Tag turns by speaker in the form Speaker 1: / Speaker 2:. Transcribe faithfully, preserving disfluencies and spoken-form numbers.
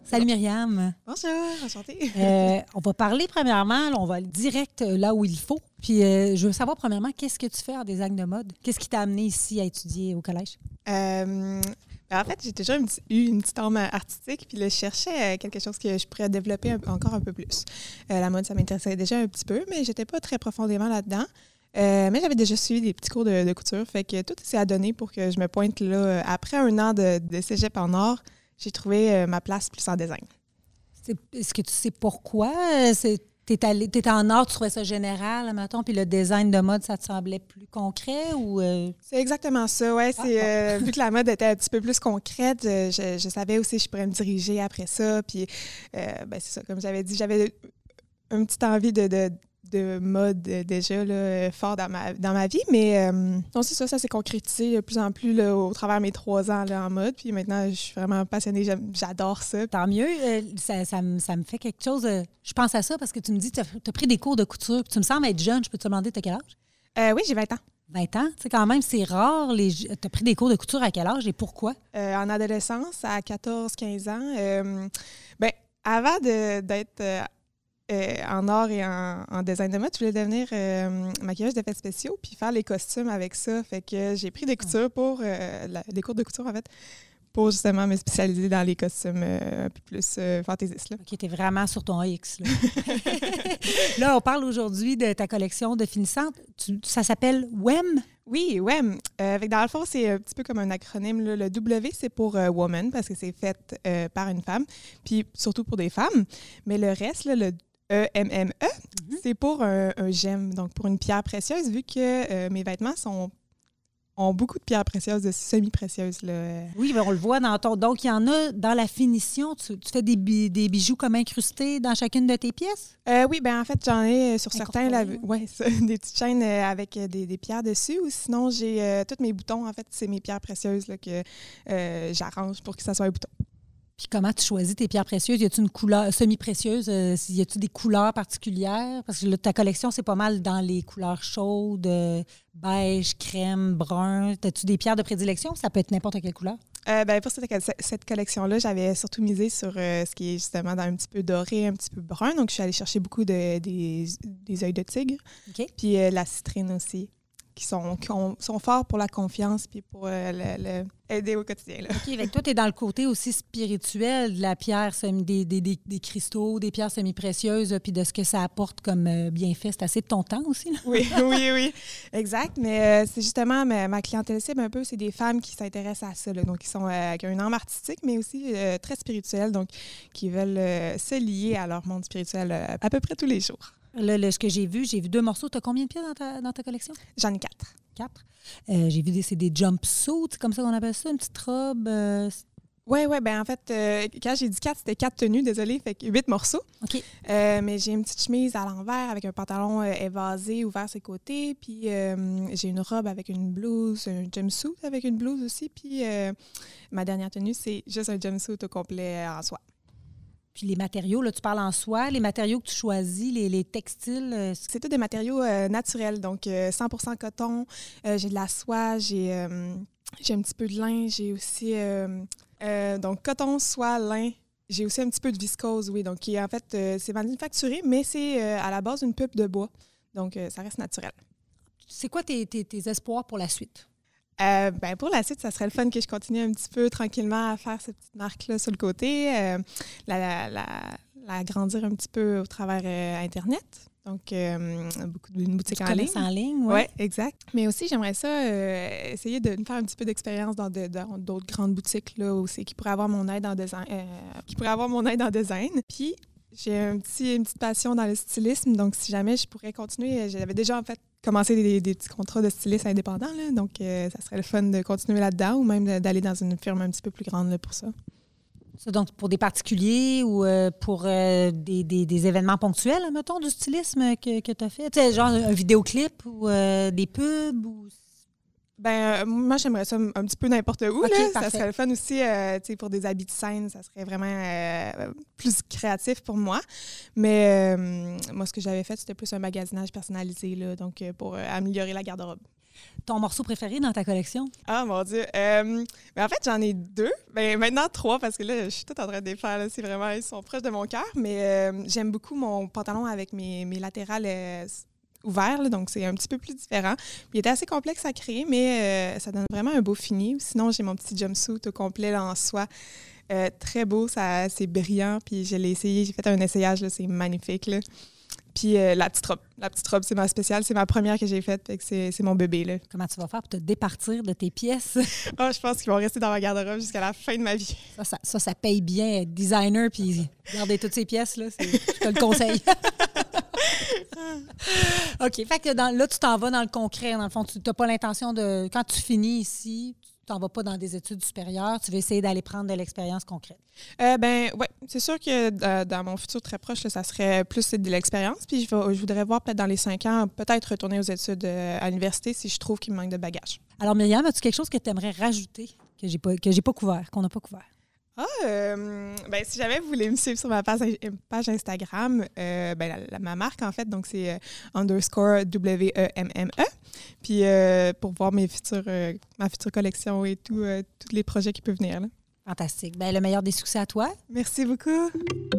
Speaker 1: Salut Myriam.
Speaker 2: Bonjour, enchantée.
Speaker 1: euh, on va parler premièrement, là, on va aller direct là où il faut. Puis euh, je veux savoir premièrement, qu'est-ce que tu fais en design de mode? Qu'est-ce qui t'a amené ici à étudier au collège?
Speaker 2: Euh, ben en fait, j'ai toujours une, petite- eu une petite âme artistique, puis là, je cherchais quelque chose que je pourrais développer un- encore un peu plus. Euh, la mode, ça m'intéressait déjà un petit peu, mais j'étais pas très profondément là-dedans. Euh, mais j'avais déjà suivi des petits cours de, de couture, fait que tout s'est adonné pour que je me pointe là. Après un an de, de cégep en art, j'ai trouvé euh, ma place plus en design.
Speaker 1: C'est, est-ce que tu sais pourquoi? Euh, C'est, t'es, allé, t'es en art, tu trouvais ça général, mettons, puis le design de mode, ça te semblait plus concret ou... Euh...
Speaker 2: C'est exactement ça, ouais.
Speaker 1: Ah,
Speaker 2: c'est,
Speaker 1: bon.
Speaker 2: euh, vu que la mode était un petit peu plus concrète, je, je, je savais aussi que je pourrais me diriger après ça. Puis, euh, ben, c'est ça, comme j'avais dit, j'avais une petite envie de, de, de mode euh, déjà là, fort dans ma, dans ma vie. Mais euh, non, c'est ça, ça s'est concrétisé de plus en plus là, au travers de mes trois ans là, en mode. Puis maintenant, je suis vraiment passionnée, j'aime- j'adore ça.
Speaker 1: Tant mieux, euh, ça, ça, me, ça me fait quelque chose... euh, je pense à ça parce que tu me dis que tu as pris des cours de couture, puis tu me sembles être jeune, je peux te demander t'as quel âge?
Speaker 2: Euh, oui, j'ai vingt ans.
Speaker 1: vingt ans, tu sais, quand même, c'est rare. Tu as pris des cours de couture à quel âge et pourquoi?
Speaker 2: Euh, en adolescence, à quatorze quinze ans. Euh, ben, avant de, d'être euh, euh, en art et en, en design de mode, je voulais devenir euh, maquilleuse d'effets spéciaux puis faire les costumes avec ça. Fait que j'ai pris des coutures pour, euh, la- des cours de couture, en fait, pour justement me spécialiser dans les costumes euh, un peu plus euh, fantaisistes. Là.
Speaker 1: OK, t'es vraiment sur ton X. Là, là on parle aujourd'hui de ta collection de finissantes. Tu- ça s'appelle W E M?
Speaker 2: Oui, ouais. Euh, fait que dans le fond, c'est un petit peu comme un acronyme. Là. Le W, c'est pour euh, woman, parce que c'est fait euh, par une femme, puis surtout pour des femmes. Mais le reste, là, le E M M E,
Speaker 1: Mm-hmm.
Speaker 2: c'est pour un, un gemme, donc pour une pierre précieuse, vu que euh, mes vêtements sont, ont beaucoup de pierres précieuses, de semi-précieuses. Là.
Speaker 1: Oui, ben on le voit dans ton... Donc, il y en a dans la finition. Tu, tu fais des, bi- des bijoux comme incrustés dans chacune de tes pièces?
Speaker 2: Euh, oui, ben en fait, j'en ai euh, sur certains, là,
Speaker 1: Incorporé,
Speaker 2: ouais, ça, des petites chaînes euh, avec euh, des, des pierres dessus. Ou sinon, j'ai euh, tous mes boutons, en fait, c'est mes pierres précieuses là, que euh, j'arrange pour que ça soit un bouton.
Speaker 1: Puis comment tu choisis tes pierres précieuses? Y a-t-il une couleur semi-précieuse? Euh, y a-t-il des couleurs particulières? Parce que là, ta collection, c'est pas mal dans les couleurs chaudes, euh, beige, crème, brun. As-tu des pierres de prédilection? Ça peut être n'importe quelle couleur.
Speaker 2: Euh, ben, pour cette, cette collection-là, j'avais surtout misé sur euh, ce qui est justement dans un petit peu doré, un petit peu brun. Donc, je suis allée chercher beaucoup de, des, des œils de tigre.
Speaker 1: OK.
Speaker 2: Puis euh, la citrine aussi, qui sont, qui ont- sont forts pour la confiance puis pour euh, le, le- aider au quotidien. Là.
Speaker 1: OK, avec toi, tu es dans le côté aussi spirituel de la pierre, semi- des, des, des, des cristaux, des pierres semi-précieuses, puis de ce que ça apporte comme euh, bienfait. C'est assez de ton temps aussi, là?
Speaker 2: Oui, oui, oui, exact. Mais euh, c'est justement ma, ma clientèle cible un peu, c'est des femmes qui s'intéressent à ça. Là. Donc, qui, sont, euh, qui ont une âme artistique, mais aussi euh, très spirituelle, donc qui veulent euh, se lier à leur monde spirituel euh, à peu près tous les jours.
Speaker 1: Là, là, ce que j'ai vu, j'ai vu deux morceaux. Tu as combien de pièces dans ta, dans ta collection?
Speaker 2: J'en ai quatre.
Speaker 1: Quatre. Euh, j'ai vu des, c'est des jumpsuits, c'est comme ça qu'on appelle ça, une petite robe. euh,
Speaker 2: Oui, oui, ben en fait, euh, quand j'ai dit quatre, c'était quatre tenues, désolée, fait que huit morceaux.
Speaker 1: OK.
Speaker 2: Euh, mais j'ai une petite chemise à l'envers avec un pantalon euh, évasé, ouvert ses côtés. Puis euh, j'ai une robe avec une blouse, un jumpsuit avec une blouse aussi. Puis euh, ma dernière tenue, c'est juste un jumpsuit au complet euh, en soie.
Speaker 1: Puis les matériaux, là, tu parles en soie, les matériaux que tu choisis, les, les textiles. euh, c'est-
Speaker 2: C'est tous des matériaux euh, naturels, donc euh, cent pour cent coton. Euh, j'ai de la soie, j'ai euh, j'ai un petit peu de lin, j'ai aussi... euh, euh, donc coton, soie, lin. J'ai aussi un petit peu de viscose, oui. Donc, qui, en fait, euh, c'est manufacturé, mais c'est euh, à la base une pulpe de bois. Donc, euh, ça reste naturel.
Speaker 1: c'est quoi tes, tes, tes espoirs pour la suite?
Speaker 2: Euh, ben pour la suite, ça serait le fun que je continue un petit peu tranquillement à faire cette petite marque-là sur le côté, euh, la, la, la, la grandir un petit peu au travers euh, Internet. Donc, euh, beaucoup d'une boutique
Speaker 1: Du
Speaker 2: en ligne.
Speaker 1: commerce en ligne,
Speaker 2: Oui,
Speaker 1: ouais.
Speaker 2: exact. Mais aussi, j'aimerais ça euh, essayer de me faire un petit peu d'expérience dans, de- dans d'autres grandes boutiques là, aussi, qui pourraient avoir mon aide en design. euh, qui pourraient avoir mon aide en design. Puis, j'ai un petit, une petite passion dans le stylisme. Donc, si jamais je pourrais continuer, j'avais déjà en fait commencé des, des petits contrats de styliste indépendant. Là, donc, euh, ça serait le fun de continuer là-dedans ou même de- d'aller dans une firme un petit peu plus grande là, pour ça.
Speaker 1: Ça, donc, pour des particuliers ou euh, pour euh, des, des, des événements ponctuels, mettons, du stylisme que, que tu as fait? Tu sais, genre un vidéoclip ou euh, des pubs? Ou...
Speaker 2: Ben, euh, moi, j'aimerais ça un petit peu n'importe où.
Speaker 1: OK,
Speaker 2: là. Ça
Speaker 1: parfait.
Speaker 2: serait le fun aussi, euh, tu sais, pour des habits de scène, ça serait vraiment euh, plus créatif pour moi. Mais euh, moi, ce que j'avais fait, c'était plus un magasinage personnalisé, là, donc euh, pour euh, améliorer la garde-robe.
Speaker 1: Ton morceau préféré dans ta collection?
Speaker 2: Ah, mon Dieu. Euh, ben, en fait, j'en ai deux. Ben, maintenant, trois, parce que là, je suis toute en train de les faire. Là. C'est vraiment, ils sont proches de mon cœur. Mais euh, j'aime beaucoup mon pantalon avec mes, mes latérales euh, ouverts. Là, donc, c'est un petit peu plus différent. Il était assez complexe à créer, mais euh, ça donne vraiment un beau fini. Sinon, j'ai mon petit jumpsuit au complet là, en soie. Euh, très beau, ça, c'est brillant. Puis je l'ai essayé. J'ai fait un essayage. Là, c'est magnifique. Là. Puis euh, la petite robe. La petite robe, c'est ma spéciale. C'est ma première que j'ai faite. Fait que c'est, c'est mon bébé. Là.
Speaker 1: Comment tu vas faire pour te départir de tes pièces?
Speaker 2: Oh, je pense qu'ils vont rester dans ma garde-robe jusqu'à la fin de ma vie.
Speaker 1: Ça, ça, ça, ça paye bien être designer puis garder toutes ces pièces. Là, c'est, je te le conseille. OK. Fait que dans, là, tu t'en vas dans le concret. Dans le fond, tu n'as pas l'intention de... Quand tu finis ici... Tu t'en vas pas dans des études supérieures, tu veux essayer d'aller prendre de l'expérience concrète.
Speaker 2: Euh, ben oui, c'est sûr que euh, dans mon futur très proche, là, ça serait plus de l'expérience. Puis je, vais, je voudrais voir peut-être dans les cinq ans, peut-être retourner aux études euh, à l'université si je trouve qu'il me manque de bagages.
Speaker 1: Alors Myriam, as-tu quelque chose que tu aimerais rajouter que j'ai pas que j'ai pas couvert, qu'on n'a pas couvert?
Speaker 2: Ah, euh, ben si jamais vous voulez me suivre sur ma page, page Instagram, euh, ben la, la, ma marque en fait, donc c'est euh, underscore W E M M E. Puis euh, pour voir mes futurs, euh, ma future collection et tout, euh, tous les projets qui peuvent venir. Là.
Speaker 1: Fantastique. Ben le meilleur des succès à toi.
Speaker 2: Merci beaucoup.